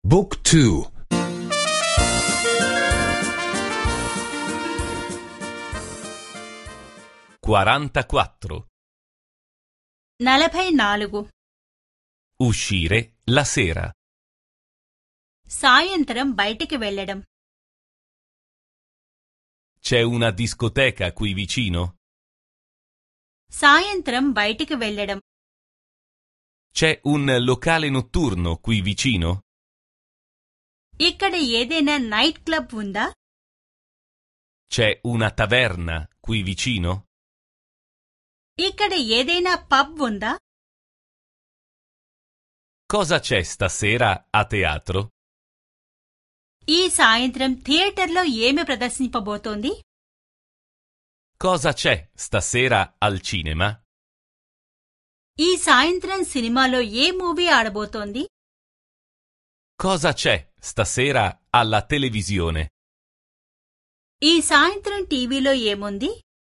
Book 2. 44. 44. Uscire la sera. సాయంత్రం బయటికి వెళ్ళడం. C'è una discoteca qui vicino? సాయంత్రం బయటికి వెళ్ళడం. C'è un locale notturno qui vicino? ఇక్కడ ఏదైనా నైట్ క్లబ్ ఉందా? C'è una taverna qui vicino? ఇక్కడ ఏదైనా పబ్ ఉందా? Cosa c'è stasera a teatro? ఈ సాయంత్రం థియేటర్లో ఏమి ప్రదర్శింపబోతోంది? Cosa c'è stasera al cinema? ఈ సాయంత్రం సినిమాలో ఏ మూవీ ఆడబోతోంది? Cosa c'è stasera alla televisione? ఈ సాయంత్రం టీవీలో ఏముంది?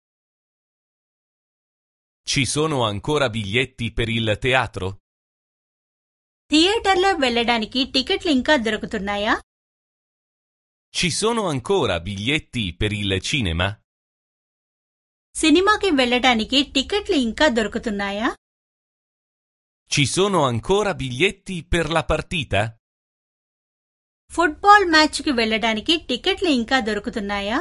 Ci sono ancora biglietti per il teatro? థియేటర్లో వెళ్ళడానికి టికెట్లు ఇంకా దొరుకుతున్నాయా? Ci sono ancora biglietti per il cinema? సినిమాకి వెళ్ళడానికి టికెట్లు ఇంకా దొరుకుతున్నాయా? Ci sono ancora biglietti per la partita? Football మ్యాచ్కి వెళ్ళడానికి టికెట్లు ఇంకా దొరుకుతున్నాయా?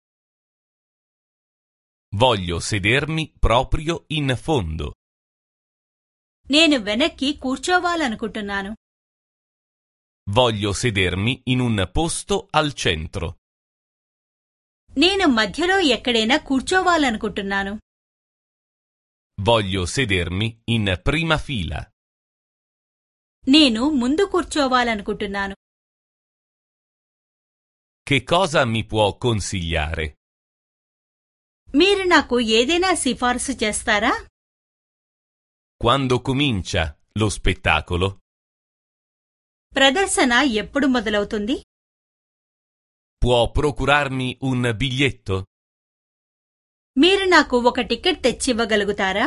Voglio sedermi proprio in fondo. నేను వెనక్కి కూర్చోవాలనుకుంటున్నాను. Voglio sedermi in un posto al centro. నేను మధ్యలో ఎక్కడైనా కూర్చోవాలనుకుంటున్నాను. Voglio sedermi in prima fila. నేను ముందు కూర్చోవాలనుకుంటున్నాను. Che cosa mi può consigliare? మీరు నాకు ఏదైనా సిఫార్సు చేస్తారా? Quando comincia lo spettacolo? ప్రదర్శన ఎప్పుడు మొదలవుతుంది? Può procurarmi un biglietto? మీరు నాకు ఒక టికెట్ తెచ్చివ్వగలుగుతారా?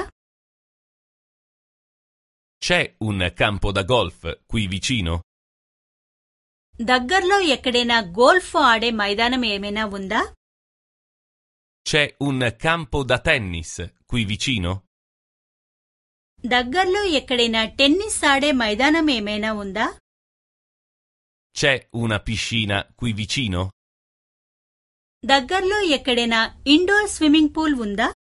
C'è un campo da golf qui vicino? దగ్గర్లో ఎక్కడైనా గోల్ఫ్ ఆడే మైదానం ఏమైనా ఉందా? C'è un campo da tennis qui vicino? దగ్గర్లో ఎక్కడైనా టెన్నిస్ ఆడే మైదానం ఏమైనా ఉందా? C'è una piscina qui vicino? దగ్గర్లో ఎక్కడైనా ఇండోర్ స్విమ్మింగ్ పూల్ ఉందా?